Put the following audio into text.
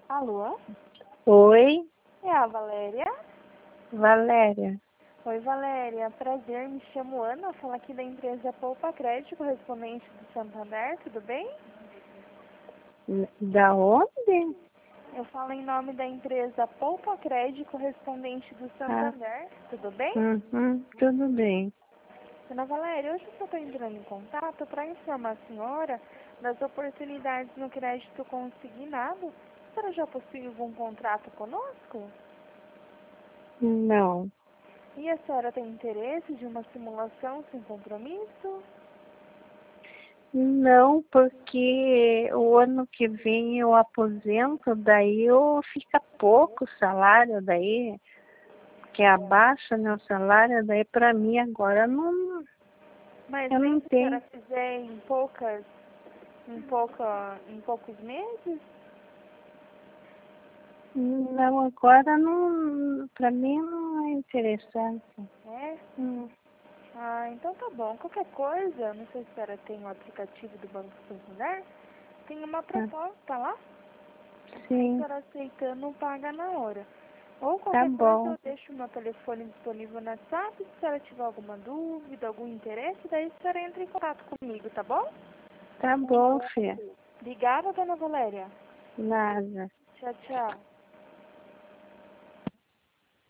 Alô? Oi, É a Valéria? Valéria. Oi, Valéria. Prazer, me chamo Ana. Falo aqui da empresa Poupa Crédito, correspondente do Santander, tudo bem? Da onde? Eu falo em nome da empresa Poupa Crédito, correspondente do Ah, Santander, tudo bem? tudo bem. Dona Valéria, hoje eu estou entrando em contato para informar a senhora das oportunidades no crédito consignado. A senhora já possui algum contrato conosco? Não, E a senhora tem interesse de uma simulação sem compromisso? não, porque o ano que vem eu aposento, daí eu fica pouco salário, daí que abaixa meu salário, daí para mim agora não, Mas eu nem não se a senhora tenho. fizer em poucos meses? Não, agora não, para mim não é interessante. É? Hum, Então tá bom. Qualquer coisa, não sei se a senhora tem o aplicativo do Banco Santander, tem uma tá, proposta lá. Aí a sim, senhora aceitando, paga na hora. Ou tá qualquer coisa, bom, eu deixo o meu telefone disponível no WhatsApp. Se a senhora tiver alguma dúvida, algum interesse, daí a senhora entra em contato comigo, tá bom? tá bom, filha. Obrigada, dona Valéria. Nada. Tchau, tchau.